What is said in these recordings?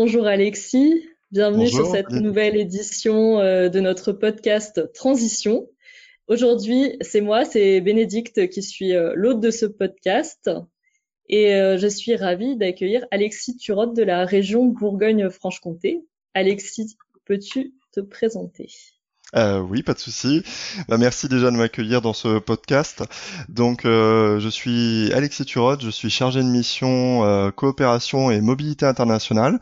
bonjour Alexis, bienvenue sur Bonjour. cette nouvelle édition de notre podcast Transition. Aujourd'hui, c'est Bénédicte qui suis l'hôte de ce podcast et je suis ravie d'accueillir Alexis Turot de la région Bourgogne-Franche-Comté. Alexis, peux-tu te présenter? Oui, pas de souci. Merci déjà de m'accueillir dans ce podcast. Donc, je suis Alexis Turot, je suis chargé de mission coopération et mobilité internationale.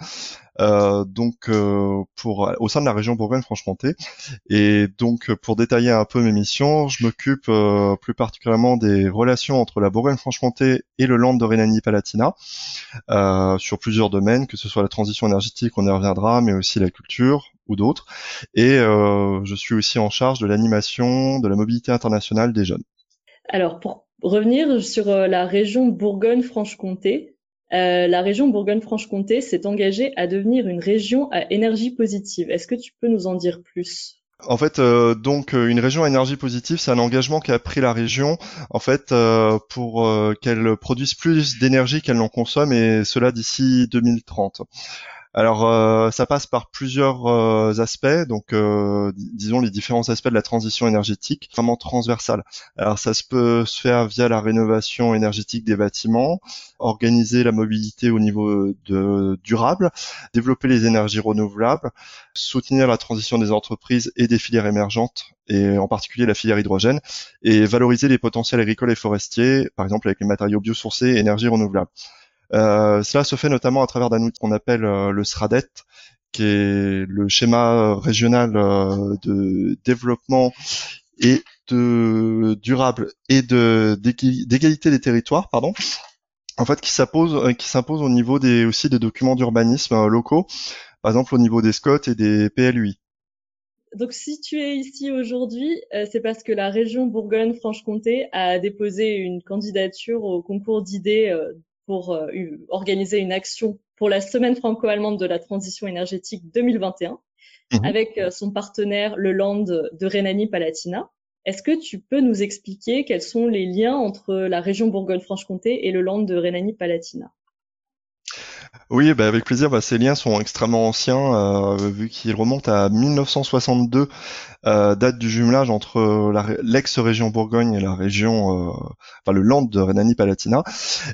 Au sein de la région Bourgogne-Franche-Comté. Et donc, pour détailler un peu mes missions, je m'occupe plus particulièrement des relations entre la Bourgogne-Franche-Comté et le Land de Rhénanie-Palatinat, sur plusieurs domaines, que ce soit la transition énergétique, on y reviendra, mais aussi la culture ou d'autres. Et je suis aussi en charge de l'animation de la mobilité internationale des jeunes. Alors, pour revenir sur la région Bourgogne-Franche-Comté, la région Bourgogne-Franche-Comté s'est engagée à devenir une région à énergie positive. Est-ce que tu peux nous en dire plus? En fait, une région à énergie positive, c'est un engagement qu'a pris la région, en fait, pour qu'elle produise plus d'énergie qu'elle n'en consomme, et cela d'ici 2030. Alors, ça passe par plusieurs aspects, donc disons les différents aspects de la transition énergétique, vraiment transversale. Alors, peut se faire via la rénovation énergétique des bâtiments, organiser la mobilité au niveau de durable, développer les énergies renouvelables, soutenir la transition des entreprises et des filières émergentes, et en particulier la filière hydrogène, et valoriser les potentiels agricoles et forestiers, par exemple avec les matériaux biosourcés et énergies renouvelables. Cela se fait notamment à travers d'un outil qu'on appelle le SRADET, qui est le schéma régional de développement et de durable et d'égalité des territoires, pardon. En fait, qui s'impose au niveau aussi des documents d'urbanisme locaux, par exemple au niveau des SCOT et des PLUI. Donc, si tu es ici aujourd'hui, c'est parce que la région Bourgogne-Franche-Comté a déposé une candidature au concours d'idées pour organiser une action pour la semaine franco-allemande de la transition énergétique 2021 Mhm. avec son partenaire le Land de Rhénanie-Palatinat. Est-ce que tu peux nous expliquer quels sont les liens entre la région Bourgogne-Franche-Comté et le Land de Rhénanie-Palatinat? Oui, bah avec plaisir. Bah, ces liens sont extrêmement anciens, vu qu'ils remontent à 1962, date du jumelage entre l'ex-région Bourgogne et la région, enfin le Land de Rhénanie-Palatinat.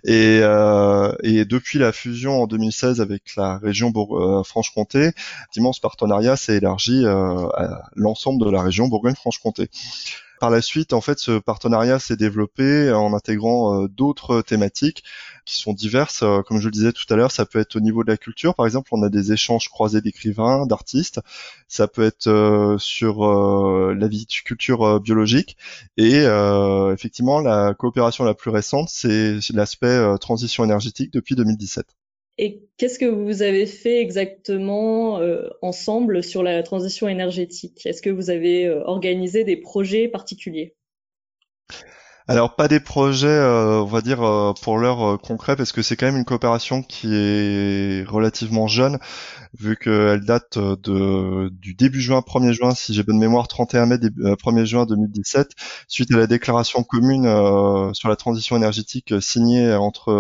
Et depuis la fusion en 2016 avec la région Franche-Comté, effectivement, ce partenariat s'est élargi à l'ensemble de la région Bourgogne-Franche-Comté. Par la suite, en fait, ce partenariat s'est développé en intégrant d'autres thématiques qui sont diverses. Comme je le disais tout à l'heure, ça peut être au niveau de la culture. Par exemple, on a des échanges croisés d'écrivains, d'artistes. Ça peut être sur la viticulture biologique. Et effectivement, la coopération la plus récente, c'est l'aspect transition énergétique depuis 2017. Et qu'est-ce que vous avez fait exactement ensemble sur la transition énergétique? Est-ce que vous avez organisé des projets particuliers? Alors pas des projets, on va dire pour l'heure concrets, parce que c'est quand même une coopération qui est relativement jeune, vu qu'elle date du début juin, 1er juin, si j'ai bonne mémoire, 31 mai, 1er juin 2017, suite à la déclaration commune sur la transition énergétique signée entre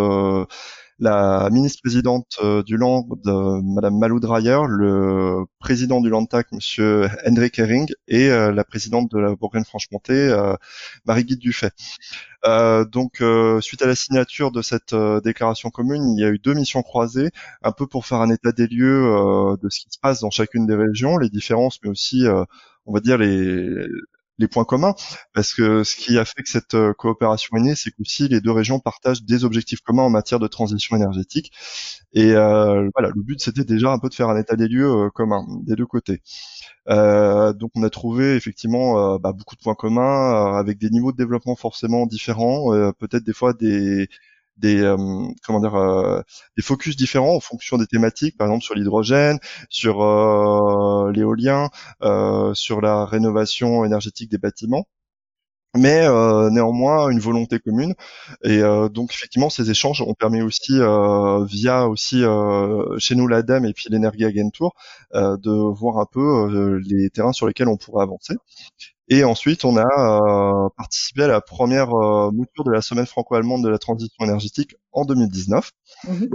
la ministre-présidente du Land, Madame Malou Dreyer, le président du Landtag, Monsieur Hendrik Hering, et la présidente de la Bourgogne-Franche-Comté, Marie-Guy Dufay. Suite à la signature de cette déclaration commune, il y a eu deux missions croisées, un peu pour faire un état des lieux de ce qui se passe dans chacune des régions, les différences, mais aussi, on va dire, les points communs. Parce que ce qui a fait que cette coopération est née, c'est qu'aussi les deux régions partagent des objectifs communs en matière de transition énergétique. Et voilà, le but, c'était déjà un peu de faire un état des lieux commun des deux côtés. Donc on a trouvé effectivement beaucoup de points communs avec des niveaux de développement forcément différents, peut-être des fois des comment dire des focus différents en fonction des thématiques, par exemple sur l'hydrogène, sur l'éolien, sur la rénovation énergétique des bâtiments, mais néanmoins une volonté commune. Et donc effectivement ces échanges ont permis aussi via aussi chez nous l'ADEME et puis l'Energieagentur de voir un peu les terrains sur lesquels on pourrait avancer. Et ensuite on a participé à la première mouture de la semaine franco-allemande de la transition énergétique en 2019. Mhm.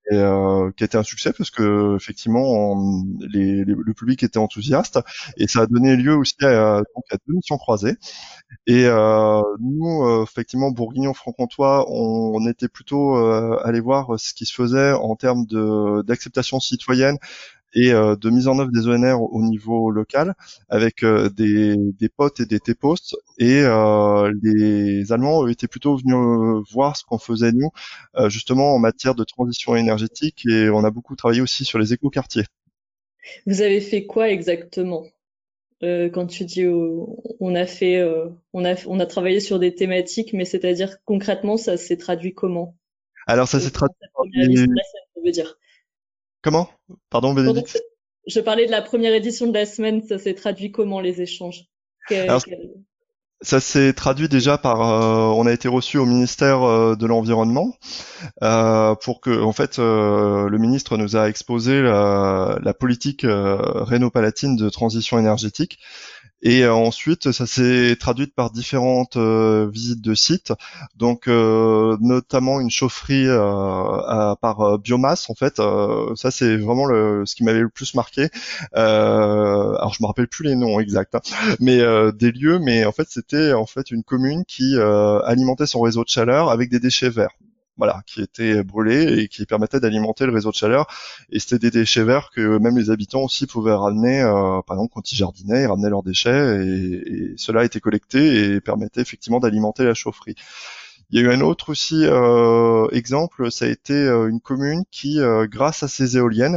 qui a été un succès parce que effectivement le public était enthousiaste et ça a donné lieu aussi donc à 2 missions croisées. Et nous, effectivement, Bourguignon-Franc-Comtois, on était plutôt allé voir ce qui se faisait en termes d'acceptation citoyenne et de mise en œuvre des ONR au niveau local, avec des potes et des T-posts. Et les Allemands étaient plutôt venus voir ce qu'on faisait nous, justement en matière de transition énergétique. Et on a beaucoup travaillé aussi sur les écoquartiers. Vous avez fait quoi exactement? Quand tu dis on a fait, on a travaillé sur des thématiques, mais c'est-à-dire concrètement, ça s'est traduit comment? Alors ça s'est traduit Pendant cette par première édition de la semaine, je veux dire. Comment? Pardon, Pendant Bénédicte? je parlais de la première édition de la semaine, ça s'est traduit comment les échanges? Que- Alors que- ça s'est traduit déjà par, on a été reçu au ministère de l'Environnement pour que, en fait, le ministre nous a exposé la politique Rhénau-Palatine de transition énergétique. Et ensuite, ça s'est traduit par différentes visites de sites, donc notamment une chaufferie par biomasse. En fait, ça c'est vraiment ce qui m'avait le plus marqué. Alors je me rappelle plus les noms exacts, hein, mais des lieux. Mais en fait, c'était en fait une commune qui alimentait son réseau de chaleur avec des déchets verts. Voilà, qui étaient brûlés et qui permettaient d'alimenter le réseau de chaleur. Et c'était des déchets verts que même les habitants aussi pouvaient ramener, par exemple quand ils jardinaient, ils ramenaient leurs déchets et cela était collecté et permettait effectivement d'alimenter la chaufferie. Il y a eu un autre aussi exemple, ça a été une commune qui, grâce à ses éoliennes,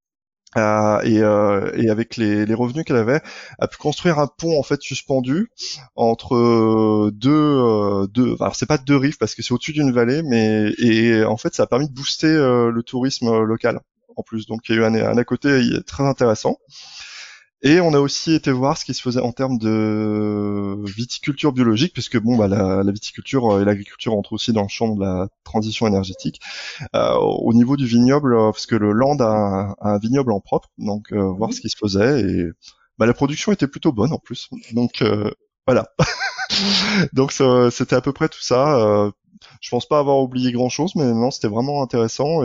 et avec les revenus qu'elle avait, a pu construire un pont en fait suspendu entre deux. Alors c'est pas deux rives parce que c'est au-dessus d'une vallée, mais et en fait ça a permis de booster le tourisme local en plus. Donc il y a eu un à côté très intéressant. Et on a aussi été voir ce qui se faisait en termes de viticulture biologique, puisque bon, bah, la viticulture et l'agriculture entrent aussi dans le champ de la transition énergétique. Au niveau du vignoble, parce que le Land a un vignoble en propre, donc voir ce Mhm. qui se faisait et bah, la production était plutôt bonne en plus. Donc voilà. Donc c'était à peu près tout ça. Je pense pas avoir oublié grand chose, mais non, c'était vraiment intéressant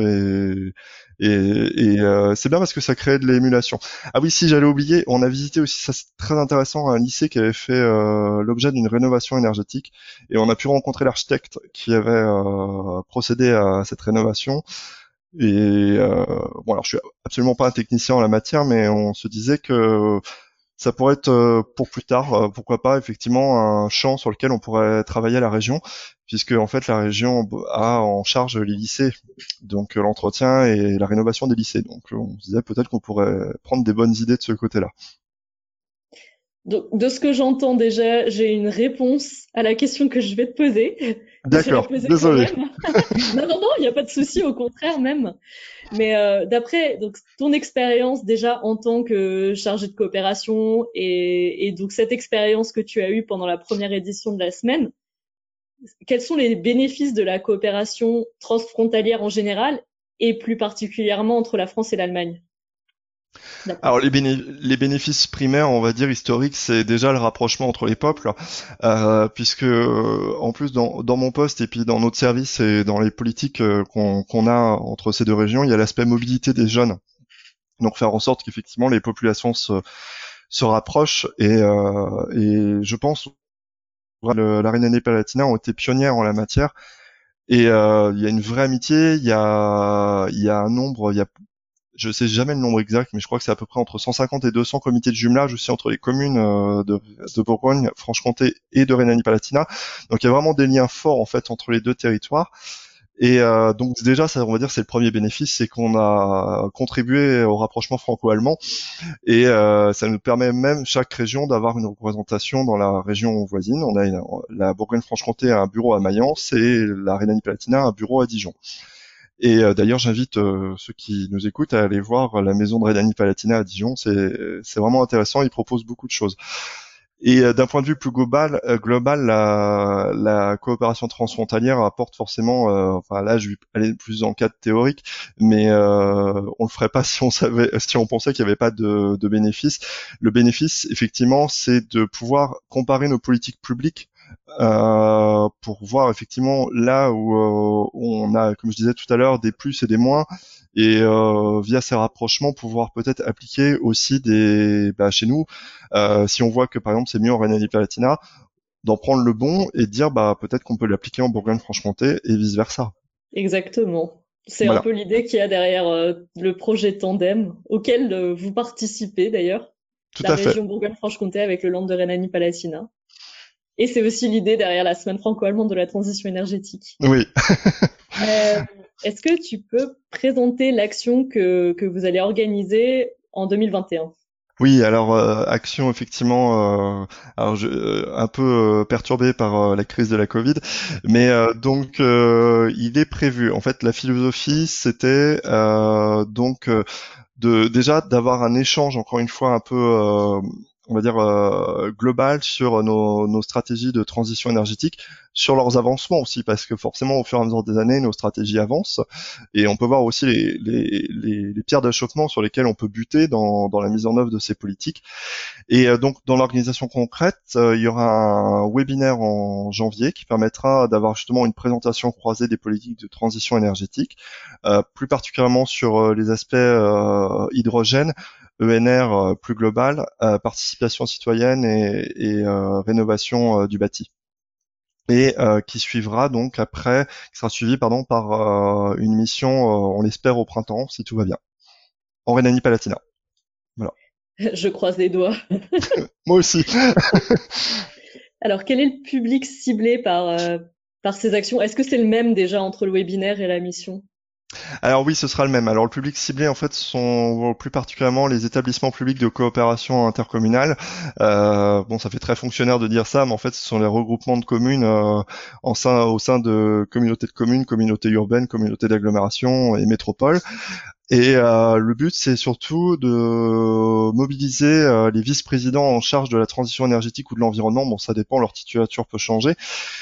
et c'est bien parce que ça créait de l'émulation. Ah oui, si j'allais oublier, on a visité aussi, ça c'est très intéressant, un lycée qui avait fait l'objet d'une rénovation énergétique et on a pu rencontrer l'architecte qui avait procédé à cette rénovation. Et bon, alors je suis absolument pas un technicien en la matière, mais on se disait que ça pourrait être pour plus tard, pourquoi pas effectivement un champ sur lequel on pourrait travailler à la région, puisque en fait la région a en charge les lycées, donc l'entretien et la rénovation des lycées. Donc on se disait peut-être qu'on pourrait prendre des bonnes idées de ce côté-là. Donc, de ce que j'entends déjà, j'ai une réponse à la question que je vais te poser. Je vais la D'accord, poser quand désolé. même. Non, non, non, il n'y a pas de souci, au contraire même. Mais d'après donc ton expérience déjà en tant que chargé de coopération et donc cette expérience que tu as eue pendant la première édition de la semaine, quels sont les bénéfices de la coopération transfrontalière en général et plus particulièrement entre la France et l'Allemagne, d'après Alors toi? les bénéfices primaires, on va dire historiques, c'est déjà le rapprochement entre les peuples, puisque en plus dans mon poste et puis dans notre service et dans les politiques qu'on a entre ces deux régions, il y a l'aspect mobilité des jeunes. Donc faire en sorte qu'effectivement les populations se rapprochent et je pense que la Rhénanie-Palatinat ont été pionnières en la matière et il y a une vraie amitié, il y a un nombre, il y a je sais jamais le nombre exact, mais je crois que c'est à peu près entre 150 et 200 comités de jumelage aussi entre les communes de Bourgogne, Franche-Comté et de Rhénanie-Palatinat. Donc il y a vraiment des liens forts en fait entre les deux territoires. Et donc déjà, ça, on va dire, c'est le premier bénéfice, c'est qu'on a contribué au rapprochement franco-allemand et ça nous permet même chaque région d'avoir une représentation dans la région voisine. On a la Bourgogne-Franche-Comté a un bureau à Mayence et la Rhénanie-Palatinat a un bureau à Dijon. Et d'ailleurs, j'invite ceux qui nous écoutent à aller voir la maison de Rhénanie-Palatinat à Dijon. C'est vraiment intéressant. Ils proposent beaucoup de choses. Et d'un point de vue plus global, la coopération transfrontalière apporte forcément. Enfin là, je vais aller plus dans le cadre théorique, mais on le ferait pas si on savait, si on pensait qu'il n'y avait pas de bénéfice. Le bénéfice, effectivement, c'est de pouvoir comparer nos politiques publiques pour voir effectivement là où on a, comme je disais tout à l'heure, des plus et des moins, et via ces rapprochements pouvoir peut-être appliquer aussi chez nous, si on voit que par exemple c'est mieux en Rhénanie-Palatinat, d'en prendre le bon et de dire peut-être qu'on peut l'appliquer en Bourgogne-Franche-Comté et vice versa. Exactement. C'est un Voilà, peu l'idée qu'il y a derrière le projet Tandem, auquel vous participez d'ailleurs, tout la à fait. région Bourgogne-Franche-Comté avec le Land de Rhénanie-Palatinat. Et c'est aussi l'idée derrière la semaine franco-allemande de la transition énergétique. Oui. Euh, Est-ce que tu peux présenter l'action que vous allez organiser en 2021? Oui, alors action effectivement, un peu perturbé par la crise de la Covid, mais il est prévu. En fait, la philosophie, c'était de déjà d'avoir un échange encore une fois un peu on va dire global sur nos stratégies de transition énergétique, sur leurs avancements aussi, parce que forcément au fur et à mesure des années nos stratégies avancent et on peut voir aussi les pierres d'achoppement sur lesquelles on peut buter dans la mise en œuvre de ces politiques. Et donc dans l'organisation concrète, il y aura un webinaire en janvier qui permettra d'avoir justement une présentation croisée des politiques de transition énergétique, plus particulièrement sur les aspects hydrogène, ENR plus global, participation citoyenne et rénovation du bâti. Et qui suivra donc après, qui sera suivi par une mission, on l'espère au printemps, si tout va bien, en Rhénanie-Palatinat. Voilà. Je croise les doigts. Moi aussi. Alors, quel est le public ciblé par ces actions? Est-ce que c'est le même déjà entre le webinaire et la mission? Alors oui, ce sera le même. Alors le public ciblé, en fait, sont plus particulièrement les établissements publics de coopération intercommunale. Bon, ça fait très fonctionnaire de dire ça, mais en fait, ce sont les regroupements de communes au sein de communautés de communes, communautés urbaines, communautés d'agglomération et métropoles. Et le but, c'est surtout de mobiliser les vice-présidents en charge de la transition énergétique ou de l'environnement. Bon, ça dépend, leur titulature peut changer,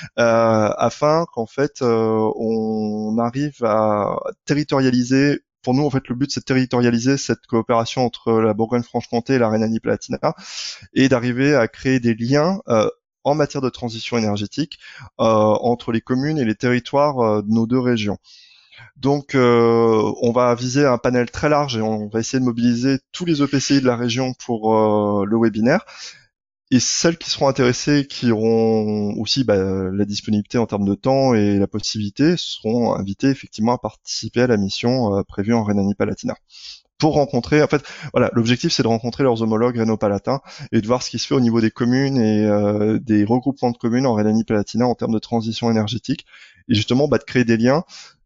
afin qu'en fait on arrive à territorialiser. Pour nous, en fait, le but, c'est de territorialiser cette coopération entre la Bourgogne-Franche-Comté et la Rhénanie-Palatinat et d'arriver à créer des liens en matière de transition énergétique entre les communes et les territoires de nos deux régions. Donc, on va viser un panel très large et on va essayer de mobiliser tous les EPCI de la région pour le webinaire. Et celles qui seront intéressées, qui auront aussi la disponibilité en termes de temps et la possibilité, seront invitées effectivement à participer à la mission prévue en Rhénanie-Palatinat. Pour rencontrer, en fait, voilà, l'objectif c'est de rencontrer leurs homologues rhéno-palatins et de voir ce qui se fait au niveau des communes et des regroupements de communes en Rhénanie-Palatinat en termes de transition énergétique, et justement de créer des liens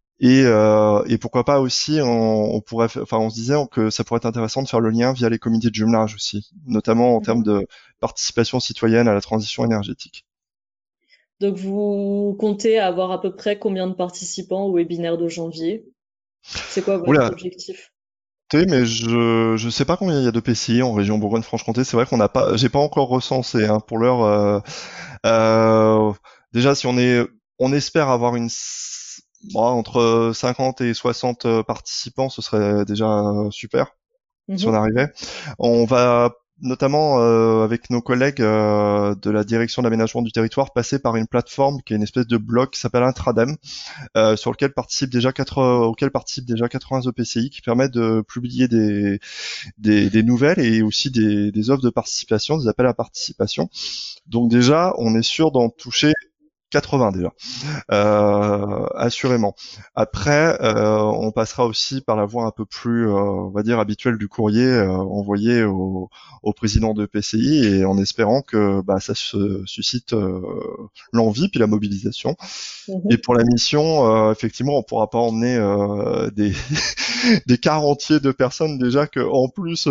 et pourquoi pas aussi, on se disait que ça pourrait être intéressant de faire le lien via les comités de jumelage aussi, notamment en termes Mhm. de participation citoyenne à la transition énergétique. Donc, vous comptez avoir à peu près combien de participants au webinaire de janvier? C'est quoi votre Oula, objectif? mais je sais pas combien il y a de PCI en région Bourgogne-Franche-Comté. C'est vrai qu'on n'a pas, j'ai pas encore recensé hein, pour l'heure. Euh, déjà, si on espère avoir entre 50 et 60 participants, ce serait déjà super. Si on Mhm. arrivait. On va notamment avec nos collègues de la direction d'aménagement du territoire passer par une plateforme qui est une espèce de blog qui s'appelle Intradem, sur lequel auquel participent déjà 80 EPCI, qui permet de publier des nouvelles et aussi des offres de participation, des appels à participation. Donc déjà, on est sûr d'en toucher 80 déjà, assurément. Après, on passera aussi par la voie un peu plus, on va dire, habituelle du courrier envoyé au président de PCI, et en espérant que ça se suscite l'envie puis la mobilisation. Et Mhm. pour la mission, effectivement, on pourra pas emmener des quarantiers de personnes déjà que en plus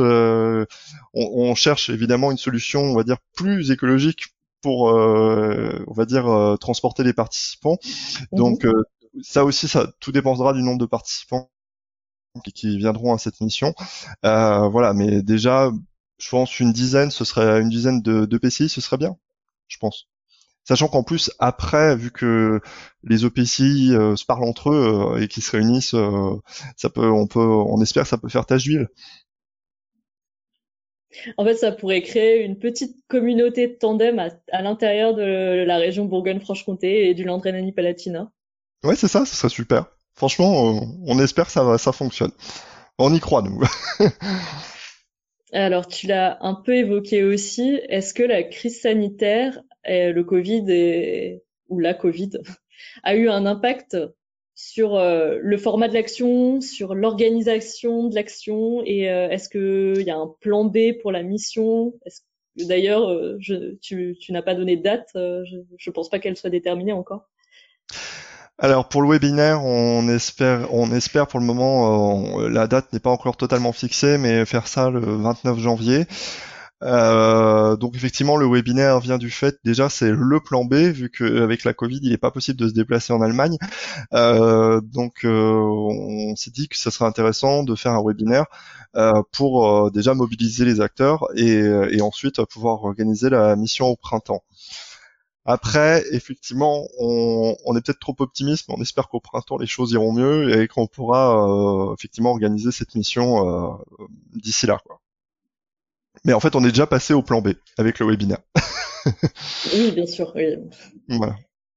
on cherche évidemment une solution, on va dire, plus écologique pour on va dire transporter les participants. Donc Mhm. ça aussi, ça tout dépendra du nombre de participants qui viendront à cette mission. Voilà, mais déjà, je pense une dizaine de PCI, ce serait bien, je pense. Sachant qu'en plus, après, vu que les EPCI se parlent entre eux et qu'ils se réunissent, on espère que ça peut faire tache d'huile. En fait, ça pourrait créer une petite communauté de tandem à l'intérieur de la région Bourgogne-Franche-Comté et du land Rhénanie-Palatinat. Ouais, c'est ça, ce serait super. Franchement, on espère que ça fonctionne. On y croit, nous. Alors, tu l'as un peu évoqué aussi. Est-ce que la crise sanitaire, le Covid ou la Covid, a eu un impact sur le format de l'action, sur l'organisation de l'action, et est-ce qu'il y a un plan B pour la mission? D'ailleurs, tu n'as pas donné de date, je pense pas qu'elle soit déterminée encore. Alors pour le webinaire, on espère pour le moment, la date n'est pas encore totalement fixée, mais faire ça le 29 janvier. Donc effectivement, le webinaire vient du fait, déjà c'est le plan B, vu qu'avec la Covid, il n'est pas possible de se déplacer en Allemagne. Donc on s'est dit que ça serait intéressant de faire un webinaire pour déjà mobiliser les acteurs et ensuite pouvoir organiser la mission au printemps. Après, effectivement, on est peut-être trop optimiste, mais on espère qu'au printemps les choses iront mieux et qu'on pourra effectivement organiser cette mission d'ici là, quoi. Mais en fait, on est déjà passé au plan B avec le webinaire. Oui, bien sûr. Oui. Voilà.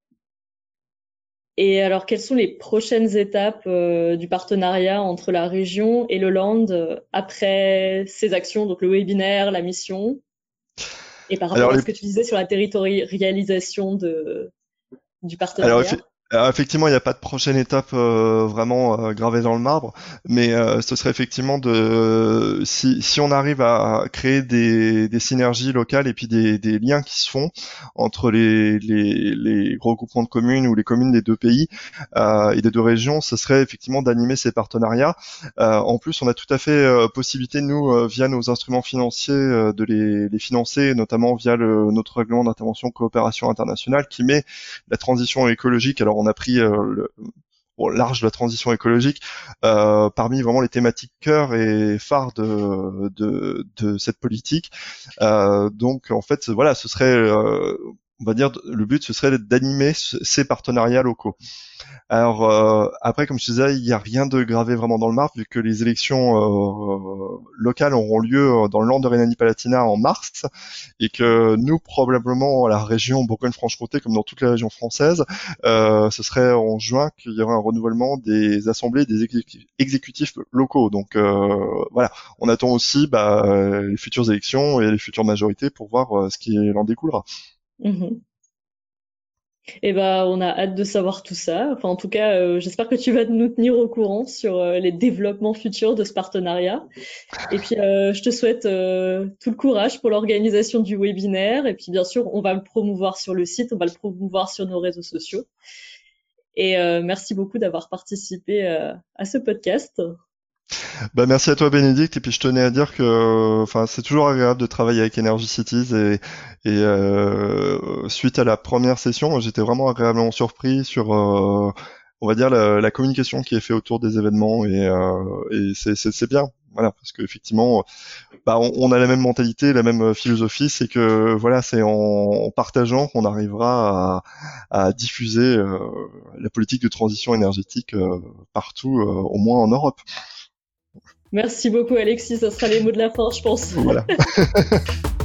Et alors, quelles sont les prochaines étapes du partenariat entre la région et le Land après ces actions, donc le webinaire, la mission, et par rapport Alors à les ce que tu disais sur la territorialisation du Alors, partenariat? effectivement, il n'y a pas de prochaine étape vraiment gravée dans le marbre, mais ce serait effectivement si on arrive à créer des synergies locales et puis des liens qui se font entre les regroupements de communes ou les communes des deux pays et des deux régions, ce serait effectivement d'animer ces partenariats. En plus, on a tout à fait possibilité, nous, via nos instruments financiers, de les financer, notamment via notre règlement d'intervention coopération internationale qui met la transition écologique. Alors on a pris large de la transition écologique parmi vraiment les thématiques cœur et phares de cette politique. Donc en fait voilà, ce serait on va dire le but ce serait d'animer ces partenariats locaux. Alors après, comme je disais, il n'y a rien de gravé vraiment dans le marbre, vu que les élections locales auront lieu dans le Land de Rhénanie-Palatinat en mars, et que nous, probablement, à la région Bourgogne-Franche-Comté, comme dans toutes les régions françaises, ce serait en juin qu'il y aurait un renouvellement des assemblées, des exécutifs locaux. Donc voilà, on attend aussi les futures élections et les futures majorités pour voir ce qui en découlera. Mhm. Eh ben, on a hâte de savoir tout ça. Enfin, en tout cas, j'espère que tu vas nous tenir au courant sur les développements futurs de ce partenariat. Et puis, je te souhaite tout le courage pour l'organisation du webinaire. Et puis, bien sûr, on va le promouvoir sur le site, on va le promouvoir sur nos réseaux sociaux. Et merci beaucoup d'avoir participé à ce podcast. Merci à toi Bénédicte, et puis je tenais à dire que enfin c'est toujours agréable de travailler avec Energy Cities et suite à la première session, moi, j'étais vraiment agréablement surpris sur on va dire la communication qui est faite autour des événements et c'est bien. Voilà, parce qu'effectivement, on a la même mentalité, la même philosophie, c'est que voilà, c'est en partageant qu'on arrivera à diffuser la politique de transition énergétique partout, au moins en Europe. Merci beaucoup, Alexis. Ça sera les mots de la fin, je pense. Voilà.